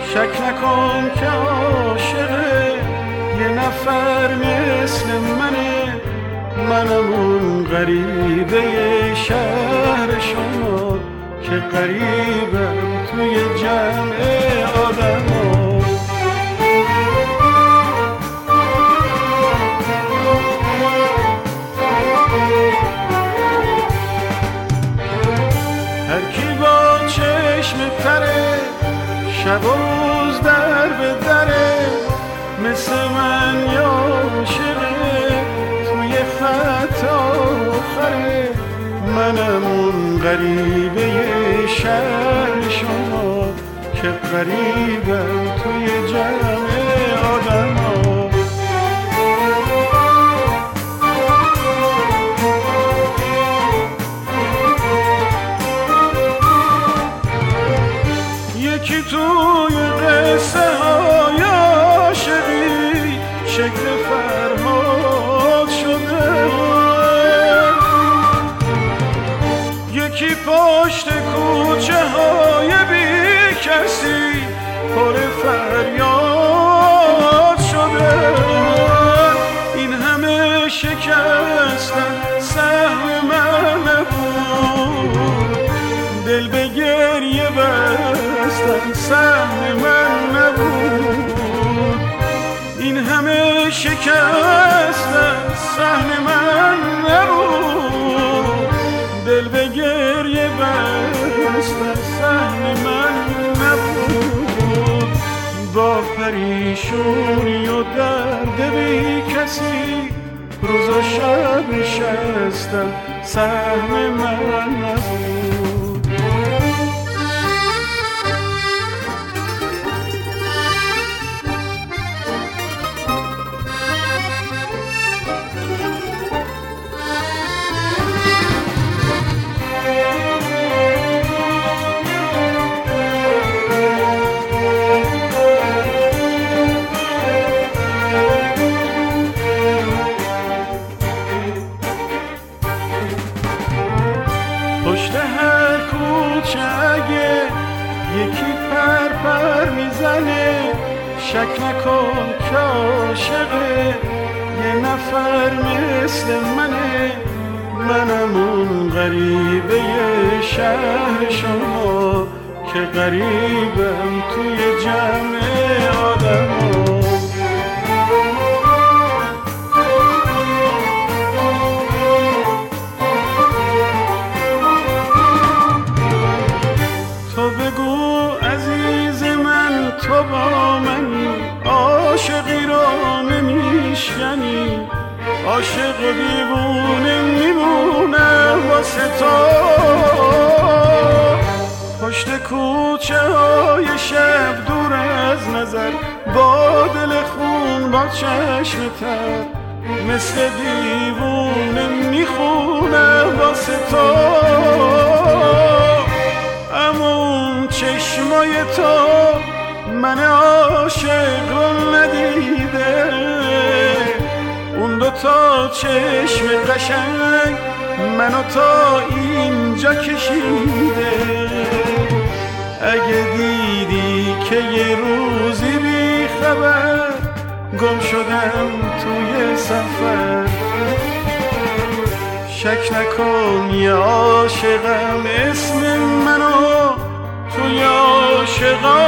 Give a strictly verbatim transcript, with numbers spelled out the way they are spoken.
شک نکن که عاشق یه نفر مثل منه، منم اون غریبه شهر شما که غریبم توی جمع آدم ها. هر کی با چشم تره شب و روز در به دره، مثل من یا عاشقه توی خط آخره، منم اون غریبه شهر شما که غریبم توی جمع آدم ها. یکی توی قصه های عاشقی شکل فرهاد شده، یکی پشت کوچه های بی کسی پر فریاد شده. این همه شکستن سهم من نبود، دل به گریه بستن سهم من نبود. این همه شکستن سهم من نبود، دل به گریه بستن سهم من نبود. با پریشونی و درد بی کسی روز و شب نشستم سهم من نبود. پشت هر کوچه اگه یکی پر پر میزنه، شک نکن که عاشقه یه نفر مثل منه، منم اون غریبه شهر شما که غریبم توی جمع آدم ها. بگو عزیز من تو با منی، عاشقی را نمیشکنی، عاشق و دیوونه میمونه واسه تو. پشت کوچه های شب دور از نظر، با دل خون با چشم تر، مثل دیوونه میخونه واسه تو. اما چشمای تو من عاشق رو ندیده، اون دوتا چشم قشنگ منو تا اینجا کشیده. اگه دیدی که یه روزی بی خبر گم شدم توی سفر، شک نکن یه عاشقم اسم منو توی عاشقان